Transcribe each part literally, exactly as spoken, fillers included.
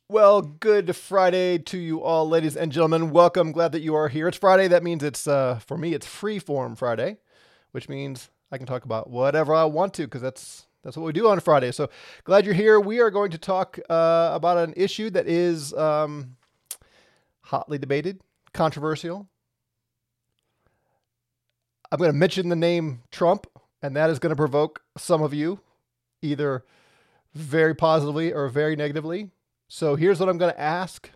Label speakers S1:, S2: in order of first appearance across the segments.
S1: Well, good Friday to you all, ladies and gentlemen. Welcome. Glad that you are here. It's Friday. That means it's, uh, for me, it's Freeform Friday, which means I can talk about whatever I want to because that's that's what we do on Friday. So glad you're here. We are going to talk uh, about an issue that is um, hotly debated, controversial. I'm going to mention the name Trump, and that is going to provoke some of you, either very positively or very negatively. So here's what I'm going to ask.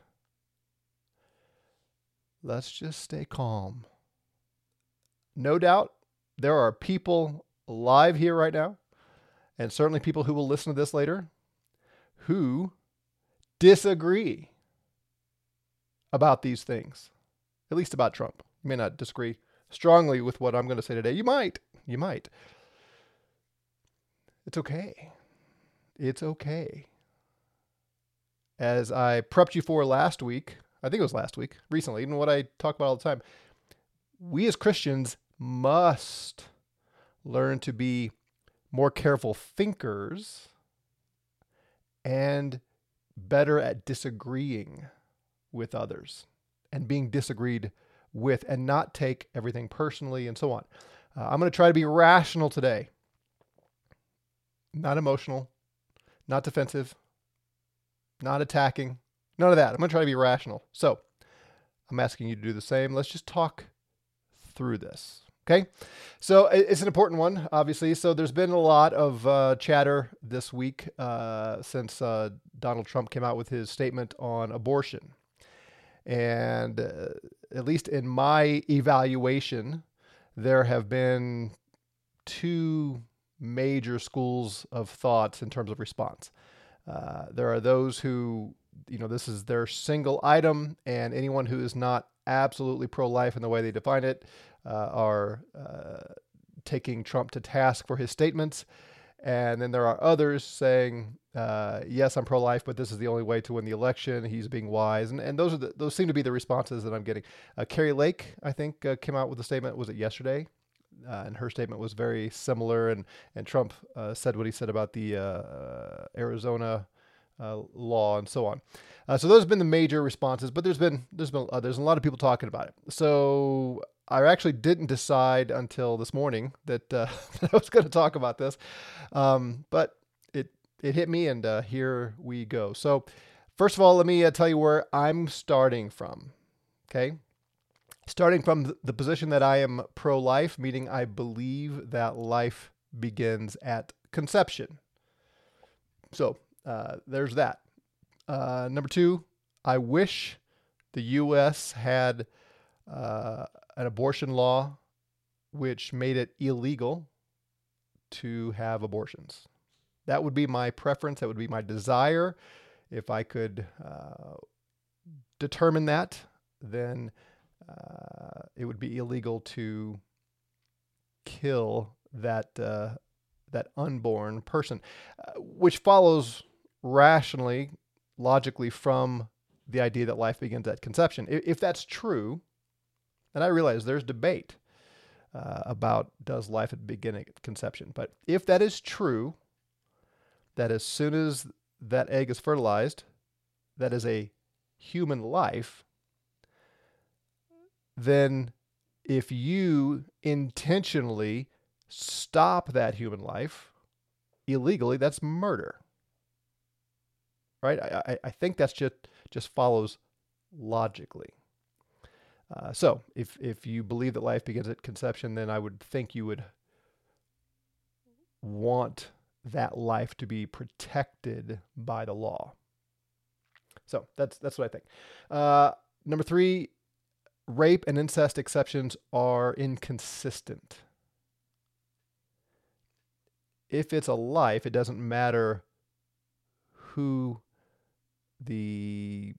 S1: Let's just stay calm. No doubt there are people live here right now, and certainly people who will listen to this later, who disagree about these things, at least about Trump. You may not disagree strongly with what I'm going to say today. You might. You might. It's okay. It's okay. As I prepped you for last week, I think it was last week, recently, and what I talk about all the time, we as Christians must learn to be more careful thinkers and better at disagreeing with others and being disagreed with and not take everything personally and so on. Uh, I'm going to try to be rational today, not emotional, not defensive, not attacking, none of that. I'm going to try to be rational. So I'm asking you to do the same. Let's just talk through this. Okay. So it's an important one, obviously. So there's been a lot of uh, chatter this week uh, since uh, Donald Trump came out with his statement on abortion. And uh, at least in my evaluation, there have been two major schools of thoughts in terms of response. Uh, there are those who, you know, this is their single item, and anyone who is not absolutely pro-life in the way they define it uh, are uh, taking Trump to task for his statements. And then there are others saying, uh, yes, I'm pro-life, but this is the only way to win the election. He's being wise. And, and those are the, those seem to be the responses that I'm getting. Uh, Carrie Lake, I think, uh, came out with a statement. Was it yesterday? Uh, and her statement was very similar. And, and Trump uh, said what he said about the uh, Arizona uh, law and so on. Uh, so those have been the major responses, but there's been, there's been, uh, there's a lot of people talking about it. So I actually didn't decide until this morning that, uh, that I was going to talk about this. Um, but it, it hit me, and uh, here we go. So first of all, let me uh, tell you where I'm starting from. Okay. Starting from the position that I am pro-life, meaning I believe that life begins at conception. So uh, there's that. Uh, number two, I wish the U S had uh, an abortion law which made it illegal to have abortions. That would be my preference. That would be my desire. If I could uh, determine that, then Uh, it would be illegal to kill that uh, that unborn person, uh, which follows rationally, logically from the idea that life begins at conception. If, if that's true, and I realize there's debate uh, about does life begin at conception, but if that is true, that as soon as that egg is fertilized, that is a human life, then if you intentionally stop that human life illegally, that's murder. Right? I, I, I think that's just, just follows logically. Uh, so if, if you believe that life begins at conception, then I would think you would want that life to be protected by the law. So that's, that's what I think. Uh, number three, rape and incest exceptions are inconsistent. If it's a life, it doesn't matter who the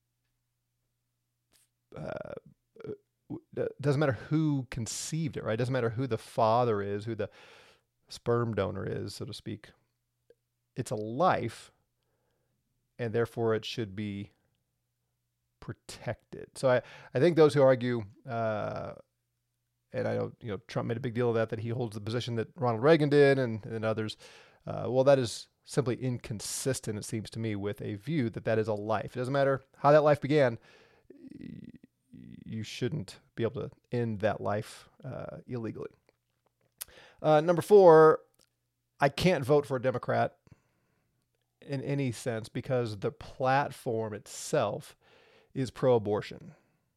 S1: uh, doesn't matter who conceived it, right? It doesn't matter who the father is, who the sperm donor is, so to speak. It's a life, and therefore it should be protected. So I, I think those who argue, uh, and I know, you know, Trump made a big deal of that, that he holds the position that Ronald Reagan did, and, and others, uh, well, that is simply inconsistent, it seems to me, with a view that that is a life. It doesn't matter how that life began. You shouldn't be able to end that life uh, illegally. Uh, number four, I can't vote for a Democrat in any sense because the platform itself is pro-abortion.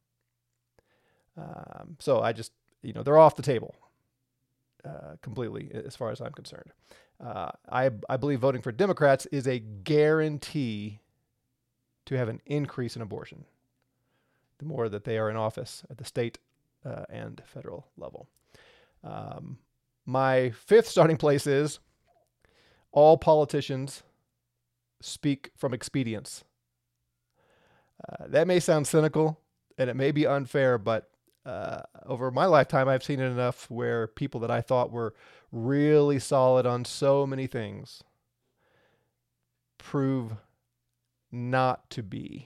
S1: Um, so I just, you know, they're off the table uh, completely as far as I'm concerned. Uh, I, I believe voting for Democrats is a guarantee to have an increase in abortion the more that they are in office at the state uh, and federal level. Um, my fifth starting place is all politicians speak from expedience. Uh, that may sound cynical and it may be unfair, but uh, over my lifetime, I've seen it enough where people that I thought were really solid on so many things prove not to be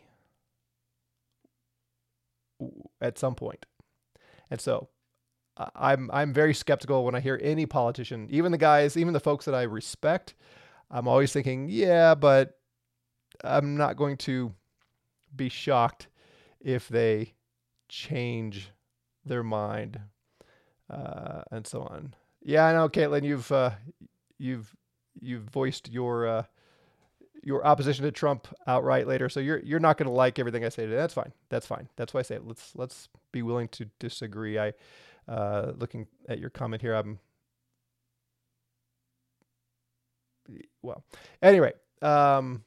S1: at some point. And so uh, I'm I'm very skeptical when I hear any politician, even the guys, even the folks that I respect. I'm always thinking, yeah, but I'm not going to be shocked if they change their mind uh, and so on. Yeah, I know, Caitlin, you've uh, you've you've voiced your uh, your opposition to Trump outright later, so you're you're not going to like everything I say today. That's fine. That's fine. That's why I say it. Let's let's be willing to disagree. I uh, looking at your comment here, I'm well. Anyway, um,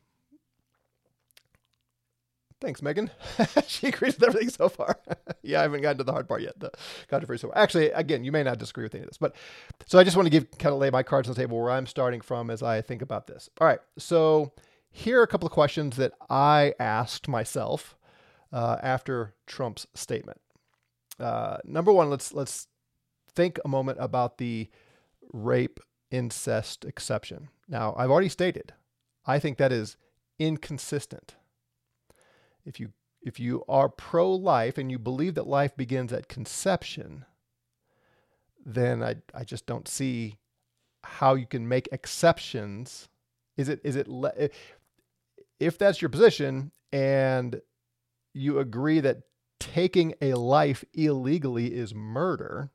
S1: thanks, Megan. She agrees with everything so far. Yeah, I haven't gotten to the hard part yet. The controversy. So actually, again, you may not disagree with any of this, but so I just want to give kind of lay my cards on the table where I'm starting from as I think about this. All right, so here are a couple of questions that I asked myself uh, after Trump's statement. Uh, number one, let's let's think a moment about the rape incest exception. Now, I've already stated, I think that is inconsistent. If you if you are pro-life and you believe that life begins at conception, then I I just don't see how you can make exceptions. Is it is it le- if that's your position and you agree that taking a life illegally is murder,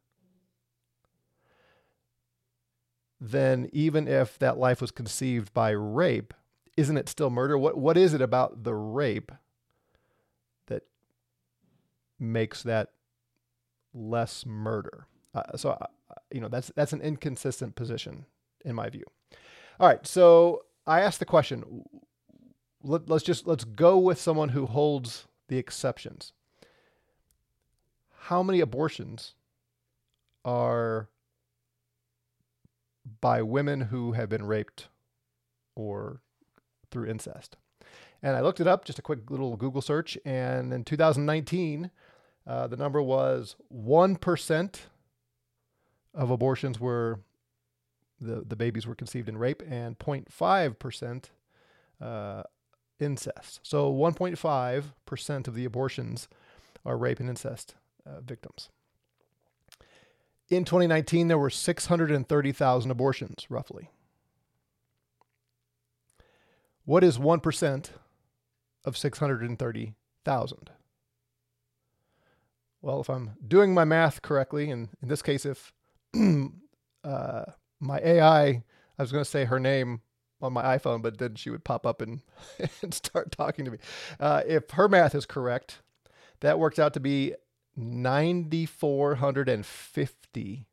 S1: then even if that life was conceived by rape, isn't it still murder? What what is it about the rape that makes that less murder? Uh, so, uh, you know, that's that's an inconsistent position in my view. All right, so I asked the question. Let, let's just let's go with someone who holds the exceptions. How many abortions are by women who have been raped or through incest? And I looked it up, just a quick little Google search. And in two thousand nineteen, uh, the number was one percent of abortions were, the, the babies were conceived in rape, and zero point five percent uh, incest. So one point five percent of the abortions are rape and incest uh, victims. In twenty nineteen, there were six hundred thirty thousand abortions, roughly. What is one percent of six hundred thirty thousand? Well, if I'm doing my math correctly, and in this case, if uh, my A I, I was going to say her name on my iPhone, but then she would pop up and, and start talking to me. Uh, if her math is correct, that works out to be nine thousand four hundred fifty.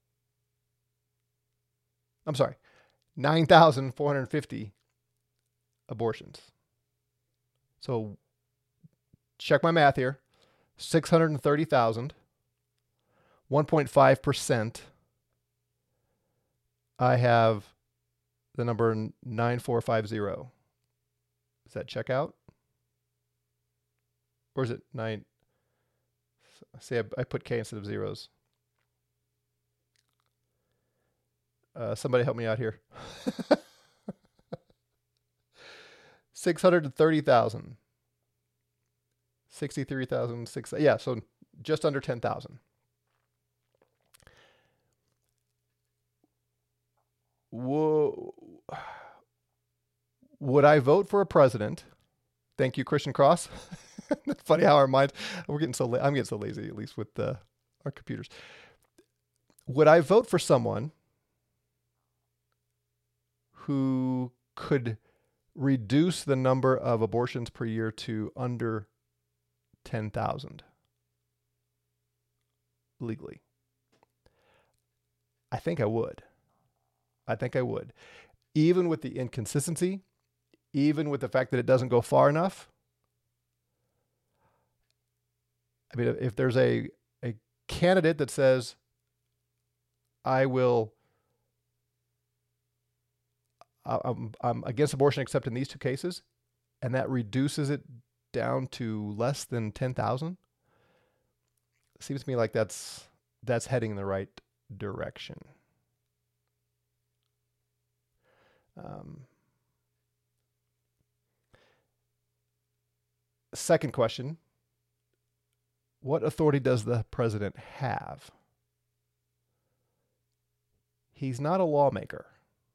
S1: I'm sorry, nine thousand four hundred fifty abortions. So check my math here. six hundred thirty thousand, one point five percent. I have the number nine four five zero. Does that check out? Or is it nine? See, I, I put K instead of zeros. Uh, somebody help me out here. six hundred thirty thousand. sixty-three thousand six. Yeah, so just under ten thousand. Whoa. would I vote for a president? Thank you, Christian Cross. It's funny how our minds, we're getting so, la- I'm getting so lazy, at least with uh, our computers. Would I vote for someone who could reduce the number of abortions per year to under ten thousand legally? I think I would. I think I would. Even with the inconsistency, even with the fact that it doesn't go far enough. I mean, if there's a, a candidate that says, I will, I'm, I'm against abortion except in these two cases, and that reduces it down to less than ten thousand, seems to me like that's that's heading in the right direction. Um, second question. What authority does the president have? He's not a lawmaker.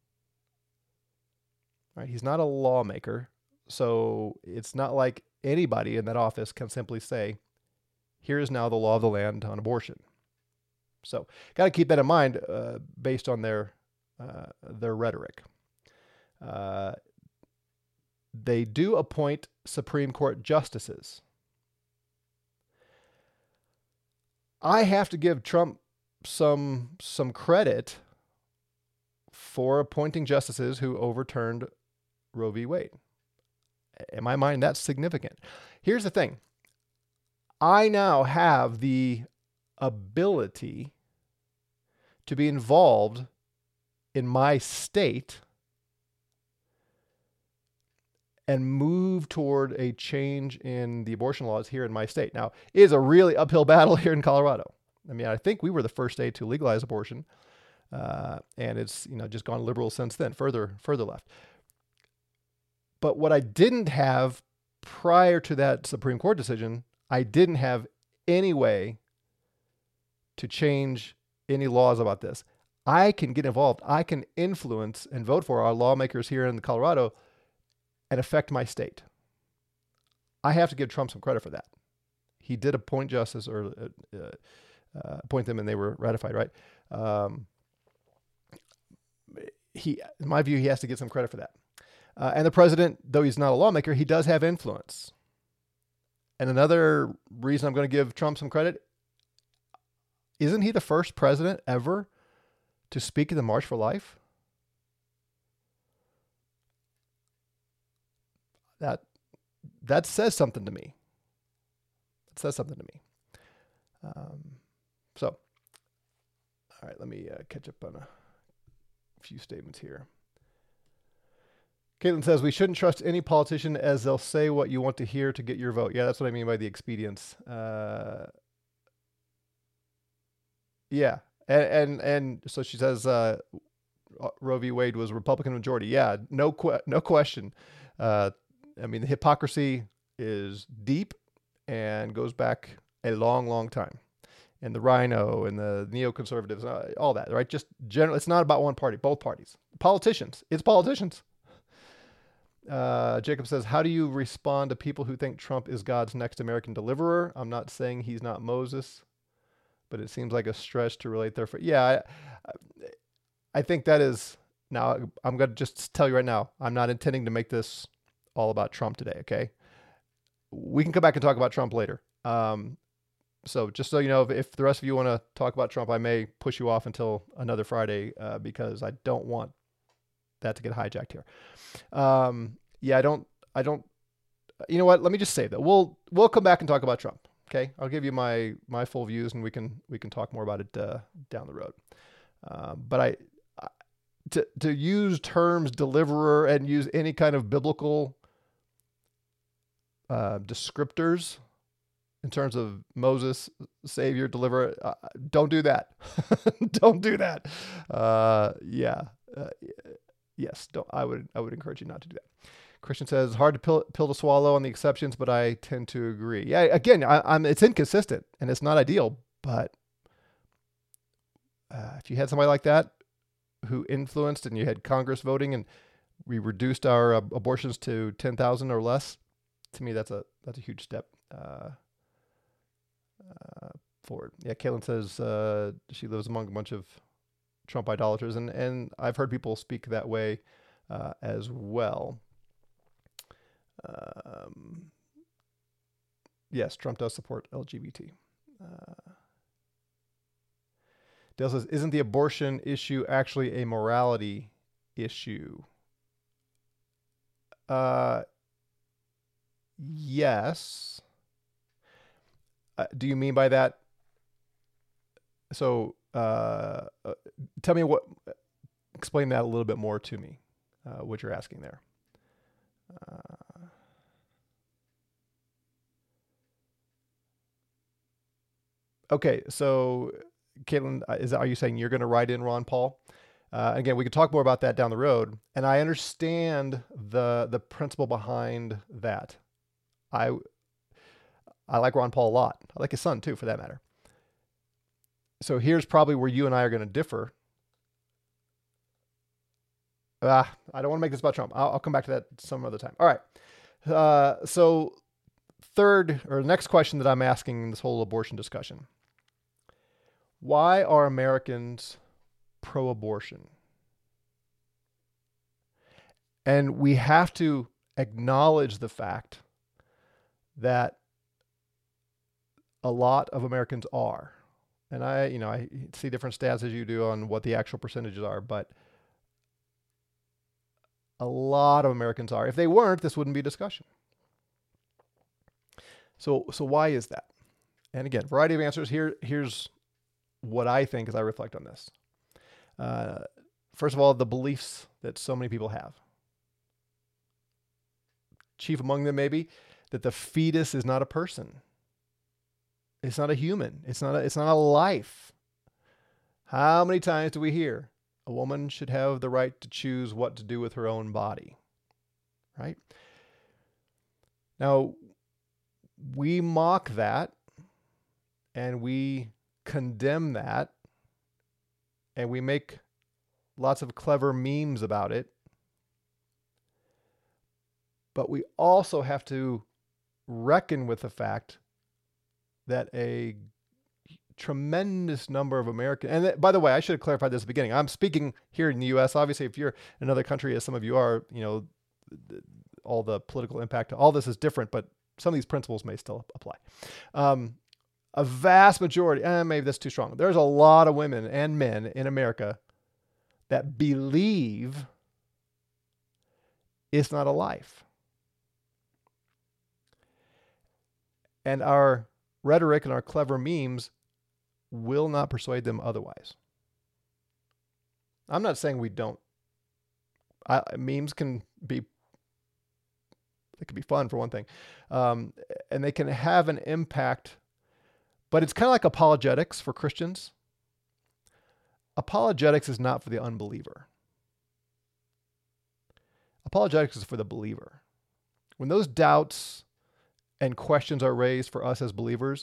S1: Right? He's not a lawmaker. So it's not like anybody in that office can simply say, here is now the law of the land on abortion. So got to keep that in mind uh, based on their uh, their rhetoric. Uh, they do appoint Supreme Court justices. I have to give Trump some some credit for appointing justices who overturned Roe v. Wade. In my mind, that's significant. Here's the thing. I now have the ability to be involved in my state and move toward a change in the abortion laws here in my state. Now, it is a really uphill battle here in Colorado. I mean, I think we were the first state to legalize abortion, uh, and it's you know just gone liberal since then, further further left. But what I didn't have prior to that Supreme Court decision, I didn't have any way to change any laws about this. I can get involved. I can influence and vote for our lawmakers here in Colorado and affect my state. I have to give Trump some credit for that. He did appoint justice or uh, uh, appoint them, and they were ratified, right? Um, he, in my view, he has to get some credit for that. Uh, and the president, though he's not a lawmaker, he does have influence. And another reason I'm going to give Trump some credit, isn't he the first president ever to speak at the March for Life? That that says something to me. It says something to me. Um, so, all right, let me uh, catch up on a few statements here. Caitlin says, we shouldn't trust any politician as they'll say what you want to hear to get your vote. Yeah, that's what I mean by the expedience. Uh, yeah, and, and and so she says uh, Roe v. Wade was Republican majority. Yeah, no que- no question. Uh, I mean, the hypocrisy is deep and goes back a long, long time. And the rhino and the neoconservatives, uh, all that, right? Just generally, it's not about one party, both parties. Politicians, it's politicians. Uh, Jacob says, how do you respond to people who think Trump is God's next American deliverer? I'm not saying he's not Moses, but it seems like a stretch to relate there. For yeah, I, I think that is, now I'm going to just tell you right now, I'm not intending to make this all about Trump today, okay? We can come back and talk about Trump later. Um, so just so you know, if, if the rest of you want to talk about Trump, I may push you off until another Friday uh, because I don't want that to get hijacked here. Um, yeah, I don't, I don't, you know what? Let me just say that we'll, we'll come back and talk about Trump. Okay. I'll give you my, my full views and we can, we can talk more about it, uh, down the road. Um, but I, I, to, to use terms deliverer and use any kind of biblical, uh, descriptors in terms of Moses, Savior, deliverer, uh, don't do that. Don't do that. Uh, yeah. Uh, yes. Don't, I would, I would encourage you not to do that. Christian says, hard to pill, pill to swallow on the exceptions, but I tend to agree. Yeah, again, I, I'm, it's inconsistent and it's not ideal, but uh, if you had somebody like that who influenced and you had Congress voting and we reduced our uh, abortions to ten thousand or less. To me, that's a that's a huge step uh, uh, forward. Yeah, Caitlin says uh, she lives among a bunch of Trump idolaters, and, and I've heard people speak that way uh, as well. Um, yes, Trump does support L G B T. Uh, Dale says, isn't the abortion issue actually a morality issue? Uh, yes. Uh, do you mean by that? So, uh, uh, tell me what, explain that a little bit more to me, uh, what you're asking there. Uh, okay, so Caitlin, is are you saying you're going to write in Ron Paul? Uh, again, we could talk more about that down the road, and I understand the the principle behind that. I I like Ron Paul a lot. I like his son too, for that matter. So here's probably where you and I are going to differ. Ah, I don't want to make this about Trump. I'll, I'll come back to that some other time. All right. Uh, so third or next question that I'm asking in this whole abortion discussion. Why are Americans pro-abortion? And we have to acknowledge the fact that a lot of Americans are. And I, you know, I see different stats as you do on what the actual percentages are, but a lot of Americans are. If they weren't, this wouldn't be a discussion. So, so why is that? And again, variety of answers. Here, here's what I think as I reflect on this. Uh, first of all, the beliefs that so many people have. Chief among them, maybe, that the fetus is not a person. It's not a human. It's not a, it's not a life. How many times do we hear a woman should have the right to choose what to do with her own body? Right? Now, we mock that and we condemn that and we make lots of clever memes about it. But we also have to reckon with the fact that a tremendous number of Americans, and that, by the way, I should have clarified this at the beginning. I'm speaking here in the U S. Obviously, if you're in another country, as some of you are, you know, all the political impact, all this is different, but some of these principles may still apply. Um, a vast majority, and eh, maybe that's too strong. There's a lot of women and men in America that believe it's not a life. And our rhetoric and our clever memes will not persuade them otherwise. I'm not saying we don't. I, memes can be, they can be fun for one thing, um, and they can have an impact, but it's kind of like apologetics for Christians. Apologetics is not for the unbeliever. Apologetics is for the believer. When those doubts and questions are raised for us as believers,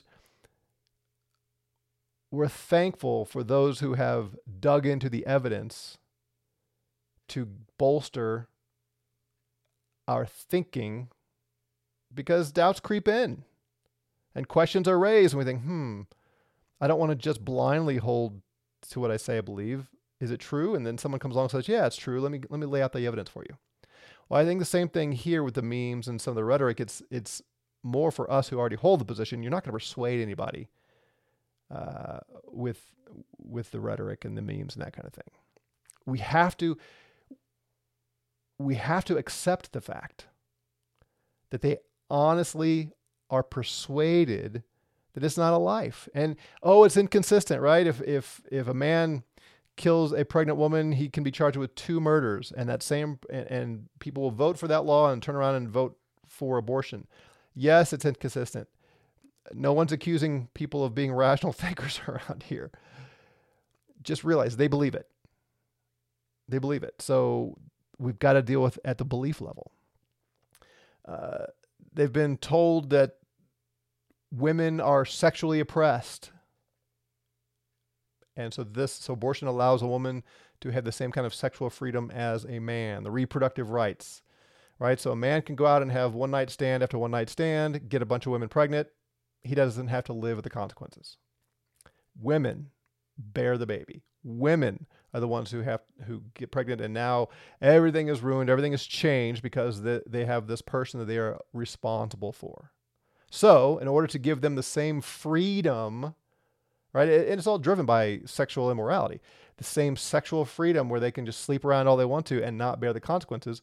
S1: we're thankful for those who have dug into the evidence to bolster our thinking, because doubts creep in and questions are raised and we think, hmm, I don't want to just blindly hold to what I say I believe. Is it true? And then someone comes along and says, yeah, it's true. Let me let me lay out the evidence for you. Well, I think the same thing here with the memes and some of the rhetoric. It's it's more for us who already hold the position. You're not going to persuade anybody uh, with with the rhetoric and the memes and that kind of thing. We have to we have to accept the fact that they honestly are persuaded that it's not a life. And oh, it's inconsistent, right? If if if a man kills a pregnant woman, he can be charged with two murders, and that same and, and people will vote for that law and turn around and vote for abortion. Yes, it's inconsistent. No one's accusing people of being rational thinkers around here. Just realize they believe it. They believe it. So we've got to deal with at the belief level. Uh, they've been told that women are sexually oppressed. And so this, so abortion allows a woman to have the same kind of sexual freedom as a man, the reproductive rights, right? So a man can go out and have one night stand after one night stand, get a bunch of women pregnant. He doesn't have to live with the consequences. Women bear the baby. Women are the ones who have who get pregnant, and now everything is ruined, everything is changed because they, they have this person that they are responsible for. So in order to give them the same freedom, right, and it's all driven by sexual immorality, the same sexual freedom where they can just sleep around all they want to and not bear the consequences,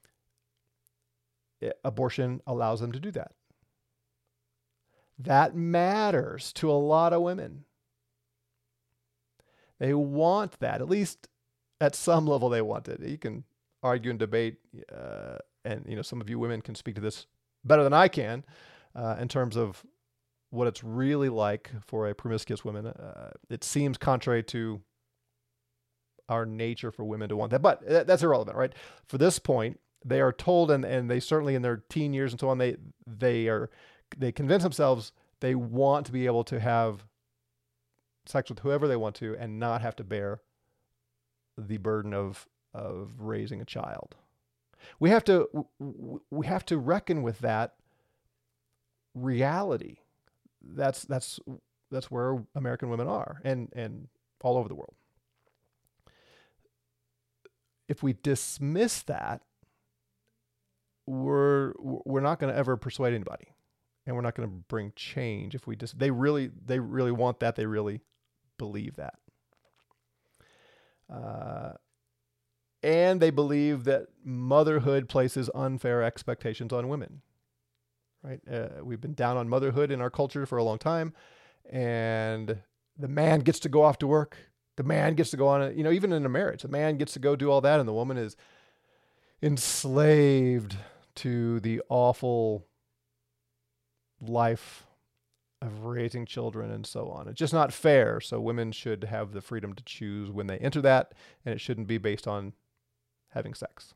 S1: abortion allows them to do that. That matters to a lot of women. They want that, at least at some level they want it. You can argue and debate, uh, and you know some of you women can speak to this better than I can uh, in terms of what it's really like for a promiscuous woman. Uh, it seems contrary to our nature for women to want that, but that's irrelevant, right? For this point, they are told, and, and they certainly in their teen years and so on, they they are they convince themselves they want to be able to have sex with whoever they want to and not have to bear the burden of of raising a child. We have to we have to reckon with that reality. That's that's that's where American women are, and and all over the world. If we dismiss that, we're we're not going to ever persuade anybody, and we're not going to bring change. If we just they really they really want that, they really believe that, uh, and they believe that motherhood places unfair expectations on women. Right? Uh, we've been down on motherhood in our culture for a long time, and the man gets to go off to work. The man gets to go on a, you know, even in a marriage, the man gets to go do all that, and the woman is enslaved to the awful life of raising children and so on. It's just not fair. So women should have the freedom to choose when they enter that, and it shouldn't be based on having sex.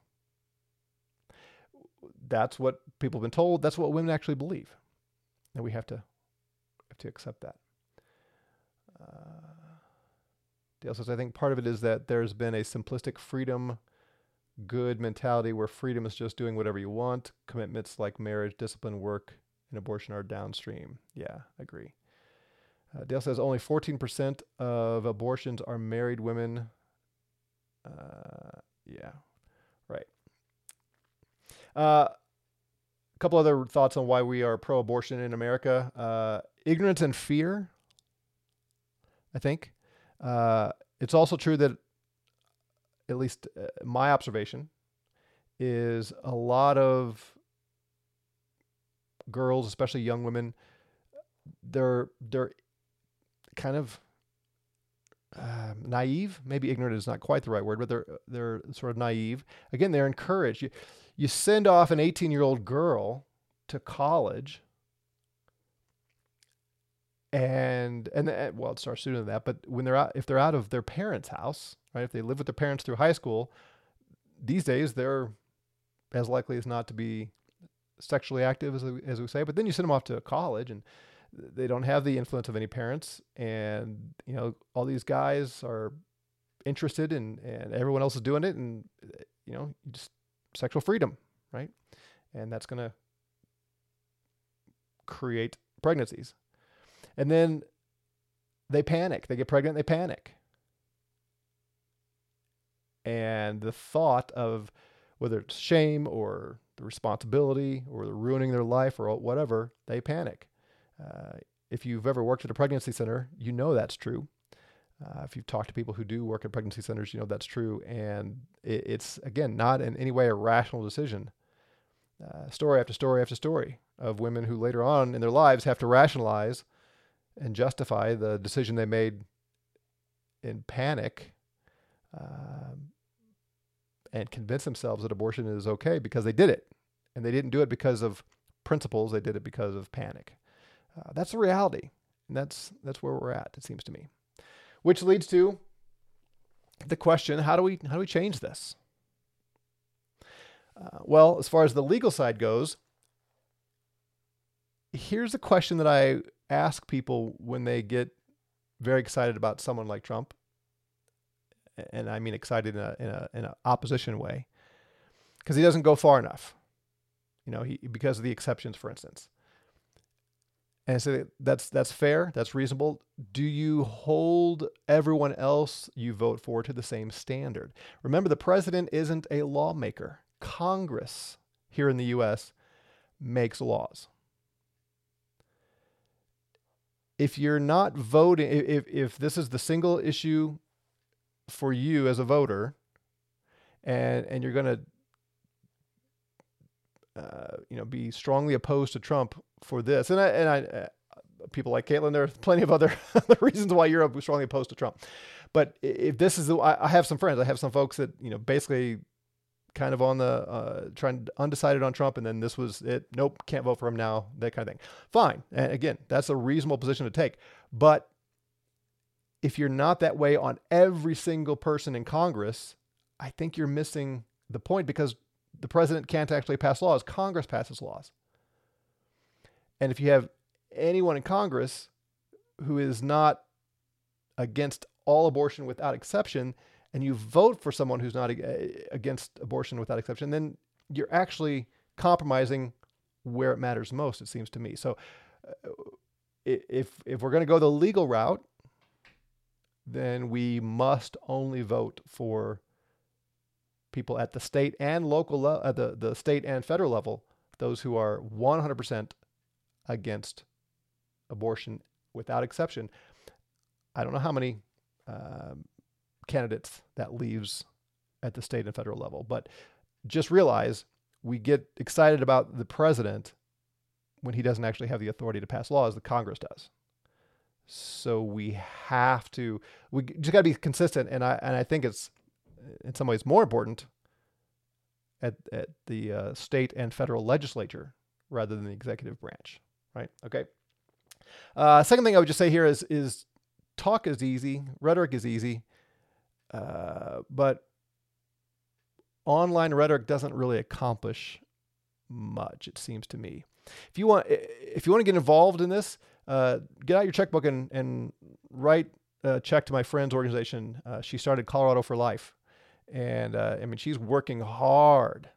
S1: That's what people have been told. That's what women actually believe. And we have to have to accept that. Uh, Dale says, I think part of it is that there's been a simplistic freedom, good mentality where freedom is just doing whatever you want. Commitments like marriage, discipline, work, and abortion are downstream. Yeah, I agree. Uh, Dale says only fourteen percent of abortions are married women. Uh, yeah, right. Uh, a couple other thoughts on why we are pro-abortion in America. Uh, ignorance and fear, I think. Uh, it's also true that, at least uh, my observation, is a lot of girls, especially young women, they're they're kind of uh, naive. Maybe ignorant is not quite the right word, but they're they're sort of naive. Again, they're encouraged. You, you send off an eighteen-year-old girl to college, and and well, it starts sooner than that. But when they're out, if they're out of their parents' house, right? If they live with their parents through high school, these days they're as likely as not to be sexually active, as we, as we say. But then you send them off to college, and they don't have the influence of any parents, and you know all these guys are interested in, and everyone else is doing it, and you know you just sexual freedom, right? And that's going to create pregnancies. And then they panic. They get pregnant, they panic. And the thought of whether it's shame or the responsibility or the ruining their life or whatever, they panic. Uh, if you've ever worked at a pregnancy center, you know that's true. Uh, if you've talked to people who do work at pregnancy centers, you know that's true. And it, it's, again, not in any way a rational decision. Uh, story after story after story of women who later on in their lives have to rationalize and justify the decision they made in panic, um, and convince themselves that abortion is okay because they did it. And they didn't do it because of principles. They did it because of panic. Uh, that's the reality. And that's that's where we're at, it seems to me. Which leads to the question, how do we how do we change this? Uh, well, as far as the legal side goes, here's a question that I ask people when they get very excited about someone like Trump. and I mean excited in a in a in an opposition way, because he doesn't go far enough. You know, he because of the exceptions, for instance. And so that's that's fair, that's reasonable. Do you hold everyone else you vote for to the same standard? Remember, the president isn't a lawmaker. Congress here in the U S makes laws. If you're not voting, if if this is the single issue for you as a voter, and and you're going to Uh, you know, be strongly opposed to Trump for this. And I, and I, uh, people like Caitlin, there are plenty of other, other reasons why you're strongly opposed to Trump. But if this is, the, I, I have some friends, I have some folks that, you know, basically kind of on the, uh, trying undecided on Trump. And then this was it. Nope. Can't vote for him now. That kind of thing. Fine. And again, that's a reasonable position to take. But if you're not that way on every single person in Congress, I think you're missing the point, because the president can't actually pass laws. Congress passes laws. And if you have anyone in Congress who is not against all abortion without exception, and you vote for someone who's not against abortion without exception, then you're actually compromising where it matters most, it seems to me. So uh, if, if we're going to go the legal route, then we must only vote for people at the state and local level, at the, the state and federal level, those who are one hundred percent against abortion without exception. I don't know how many um, candidates that leaves at the state and federal level, but just realize we get excited about the president when he doesn't actually have the authority to pass laws. The Congress does. So we have to, we just got to be consistent. And I, and I think it's in some ways more important at, at the uh, state and federal legislature rather than the executive branch, right? Okay. Uh, second thing I would just say here is, is talk is easy. Rhetoric is easy. Uh, but online rhetoric doesn't really accomplish much, it seems to me. If you want, if you want to get involved in this, uh, get out your checkbook and, and write a check to my friend's organization. Uh, she started Colorado for Life. And uh, I mean, she's working hard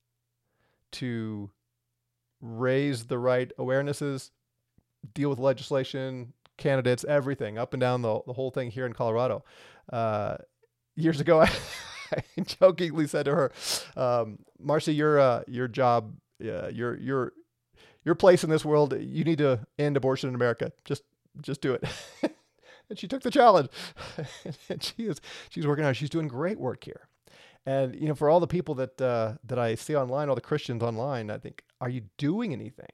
S1: to raise the right awarenesses, deal with legislation, candidates, everything, up and down the, the whole thing here in Colorado. Uh, years ago, I, I jokingly said to her, um, Marcy, your uh, your job, uh, your your your place in this world, you need to end abortion in America. Just just do it. And she took the challenge. And she is she's working hard. She's doing great work here. And you know, for all the people that uh, that I see online, all the Christians online, I think, are you doing anything?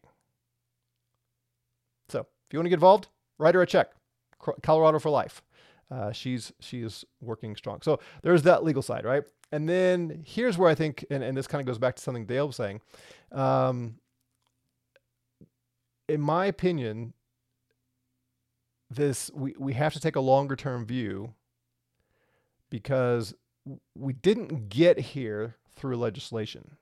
S1: So if you want to get involved, write her a check. Colorado for Life. Uh, she's she's working strong. So there's that legal side, right? And then here's where I think, and, and this kind of goes back to something Dale was saying. Um, in my opinion, this we, we have to take a longer term view, because we didn't get here through legislation.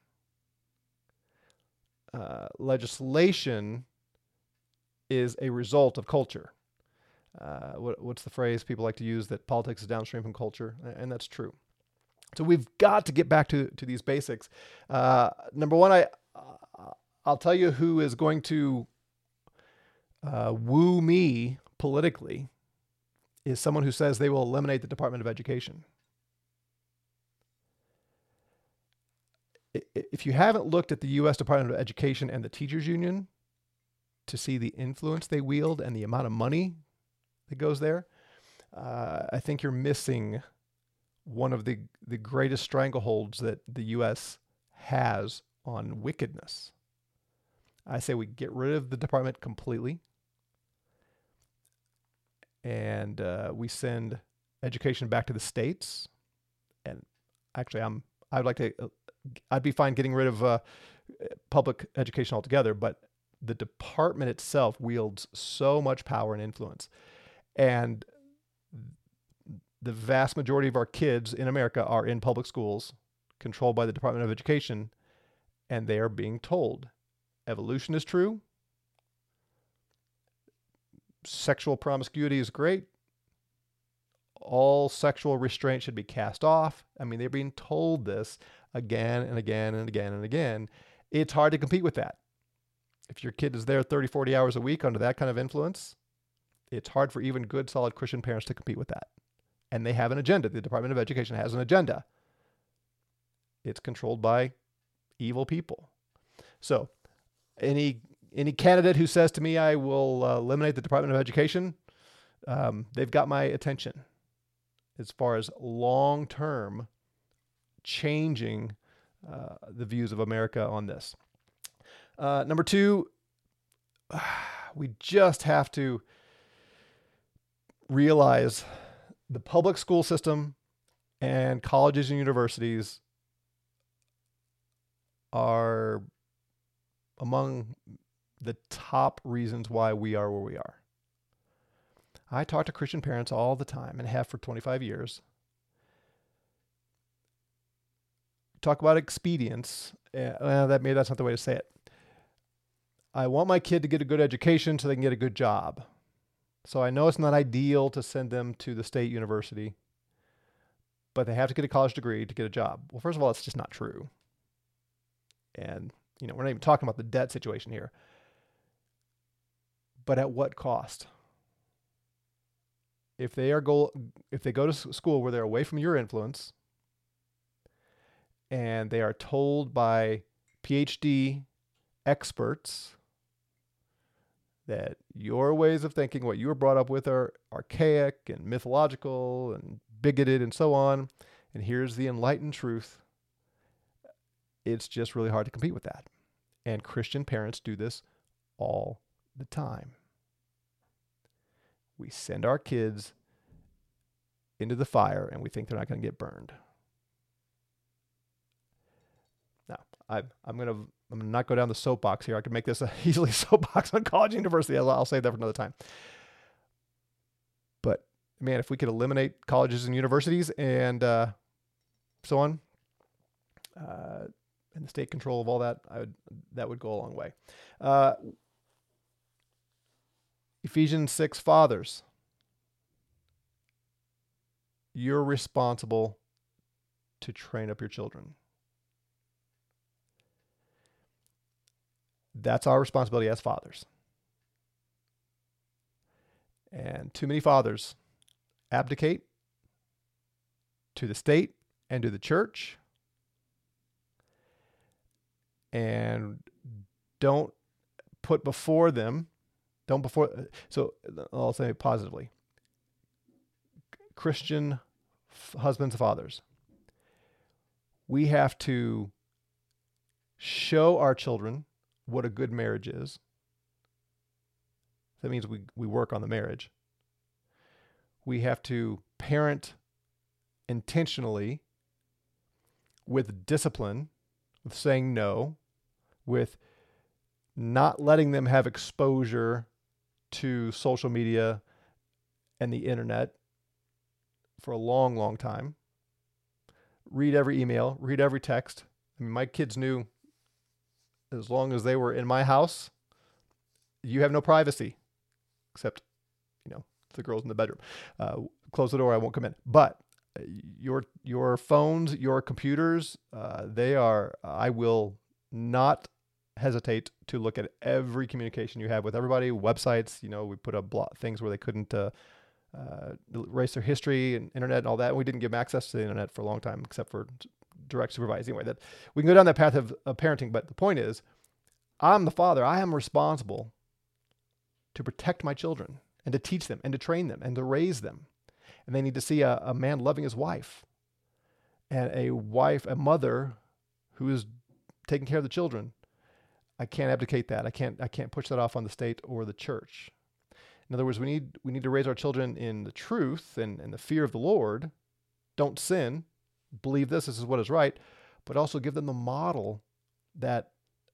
S1: Uh, legislation is a result of culture. Uh, what, what's the phrase people like to use, that politics is downstream from culture? And that's true. So we've got to get back to, to these basics. Uh, number one, I, uh, I'll tell you who is going to uh, woo me politically is someone who says they will eliminate the Department of Education. If you haven't looked at the U S Department of Education and the teachers union to see the influence they wield and the amount of money that goes there, uh, I think you're missing one of the, the greatest strangleholds that the U S has on wickedness. I say we get rid of the department completely, and uh, we send education back to the states. And actually, I'm I'd like to. Uh, I'd be fine getting rid of uh, public education altogether, but the department itself wields so much power and influence. And the vast majority of our kids in America are in public schools controlled by the Department of Education, and they are being told evolution is true, sexual promiscuity is great, all sexual restraint should be cast off. I mean, they're being told this again and again and again and again. It's hard to compete with that. If your kid is there thirty, forty hours a week under that kind of influence, it's hard for even good, solid Christian parents to compete with that. And they have an agenda. The Department of Education has an agenda. It's controlled by evil people. So any any candidate who says to me, I will uh, eliminate the Department of Education, um, they've got my attention as far as long-term changing uh, the views of America on this. Uh, number two, we just have to realize the public school system and colleges and universities are among the top reasons why we are where we are. I talk to Christian parents all the time and have for twenty-five years. Talk about expedience. Uh, well, that maybe that's not the way to say it. I want my kid to get a good education so they can get a good job. So I know it's not ideal to send them to the state university, but they have to get a college degree to get a job. Well, first of all, it's just not true. And, you know, we're not even talking about the debt situation here. But at what cost? If they are go, if they go to school where they're away from your influence, and they are told by P H D experts that your ways of thinking, what you were brought up with, are archaic and mythological and bigoted and so on, and here's the enlightened truth, it's just really hard to compete with that. And Christian parents do this all the time. We send our kids into the fire and we think they're not going to get burned. Now, I, I'm going to I'm going to not go down the soapbox here. I could make this a easily soapbox on college and university. I'll, I'll save that for another time. But, man, if we could eliminate colleges and universities and uh, so on, uh, and the state control of all that, I would, that would go a long way. Uh, Ephesians six, fathers, you're responsible to train up your children. That's our responsibility as fathers. And too many fathers abdicate to the state and to the church and don't put before them, don't before, so I'll say it positively. Christian f- husbands and fathers, we have to show our children what a good marriage is. That means we, we work on the marriage. We have to parent intentionally with discipline, with saying no, with not letting them have exposure to social media and the internet for a long, long time. Read every email, read every text. I mean, my kids knew as long as they were in my house, you have no privacy, except, you know, the girls in the bedroom. Uh, close the door, I won't come in. But your your phones, your computers, uh, they are, I will not hesitate to look at every communication you have with everybody, websites. You know, we put up blo- things where they couldn't uh, uh, erase their history and internet and all that. And we didn't give them access to the internet for a long time, except for direct supervising. Anyway, that we can go down that path of, of parenting, but the point is, I'm the father. I am responsible to protect my children and to teach them and to train them and to raise them. And they need to see a, a man loving his wife and a wife, a mother who is taking care of the children. I can't abdicate that. I can't I can't push that off on the state or the church. In other words, we need we need to raise our children in the truth and, and the fear of the Lord. Don't sin. Believe this, this is what is right, but also give them the model that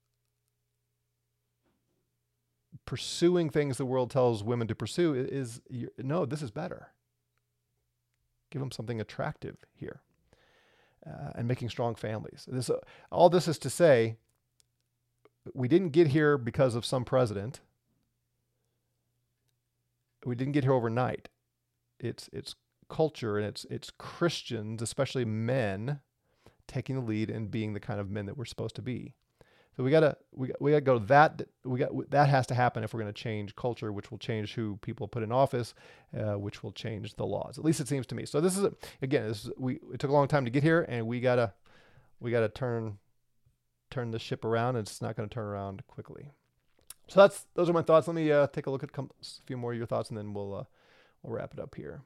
S1: pursuing things the world tells women to pursue is, is no, this is better. Give them something attractive here, uh, and making strong families. This, uh, all this is to say, we didn't get here because of some president. We didn't get here overnight. It's it's culture, and it's it's Christians, especially men, taking the lead and being the kind of men that we're supposed to be. So we gotta we we gotta go that we got that has to happen if we're going to change culture, which will change who people put in office, uh, which will change the laws. At least it seems to me. So this is a, again, this is, we it took a long time to get here, and we gotta we gotta turn turn the ship around, and it's not going to turn around quickly. So that's those are my thoughts. Let me uh, take a look at a few more of your thoughts, and then we'll uh, we'll wrap it up here.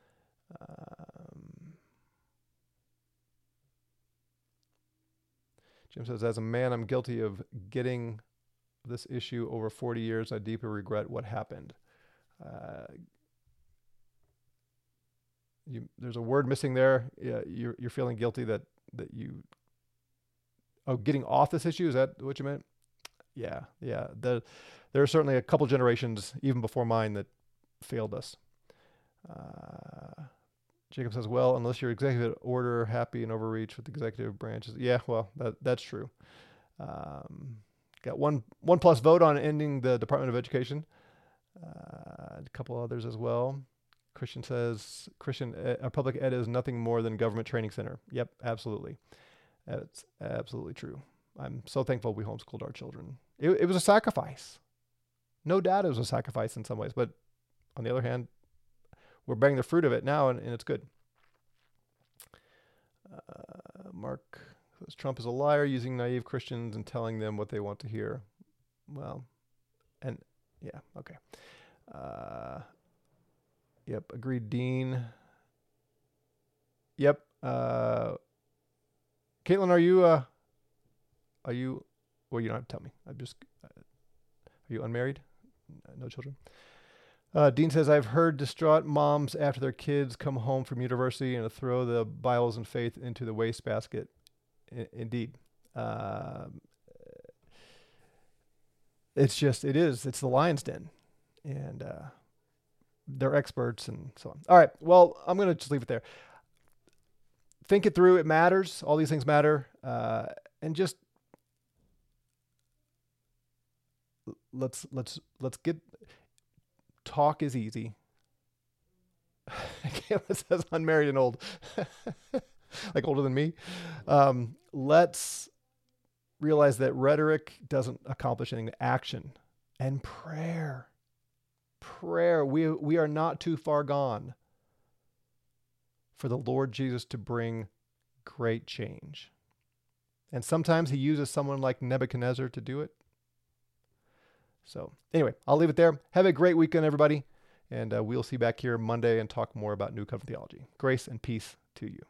S1: Um, Jim says, as a man, I'm guilty of getting this issue over forty years. I deeply regret what happened. Uh, you, there's a word missing there. Yeah, you're, you're feeling guilty that, that you, oh, getting off this issue. Is that what you meant? Yeah. Yeah. The, there are certainly a couple generations, even before mine, that failed us. Uh, Jacob says, well, unless your executive order happy and overreach with the executive branches. Yeah, well, that that's true. Um, got one one plus vote on ending the Department of Education. Uh, a couple others as well. Christian says, Christian, uh, public ed is nothing more than government training center. Yep, absolutely. That's absolutely true. I'm so thankful we homeschooled our children. It, it was a sacrifice. No doubt it was a sacrifice in some ways, but on the other hand, we're bearing the fruit of it now, and, and it's good. Uh, Mark says, Trump is a liar, using naive Christians and telling them what they want to hear. Well, and yeah, okay. Uh, yep, agreed, Dean. Yep. Uh, Caitlin, are you, uh, are you, well, you don't have to tell me. I'm just, uh, are you unmarried? No children? Uh, Dean says, I've heard distraught moms after their kids come home from university and throw the Bibles and faith into the wastebasket. I- indeed. Um, it's just, it is, it's the lion's den. And uh, they're experts and so on. All right. Well, I'm going to just leave it there. Think it through. It matters. All these things matter. Uh, and just let's, let's, let's get... Talk is easy. Kayla says unmarried and old. Like older than me. Um, let's realize that rhetoric doesn't accomplish anything. Action and prayer. Prayer. We, we are not too far gone for the Lord Jesus to bring great change. And sometimes he uses someone like Nebuchadnezzar to do it. So anyway, I'll leave it there. Have a great weekend, everybody. And uh, we'll see you back here Monday and talk more about New Covenant theology. Grace and peace to you.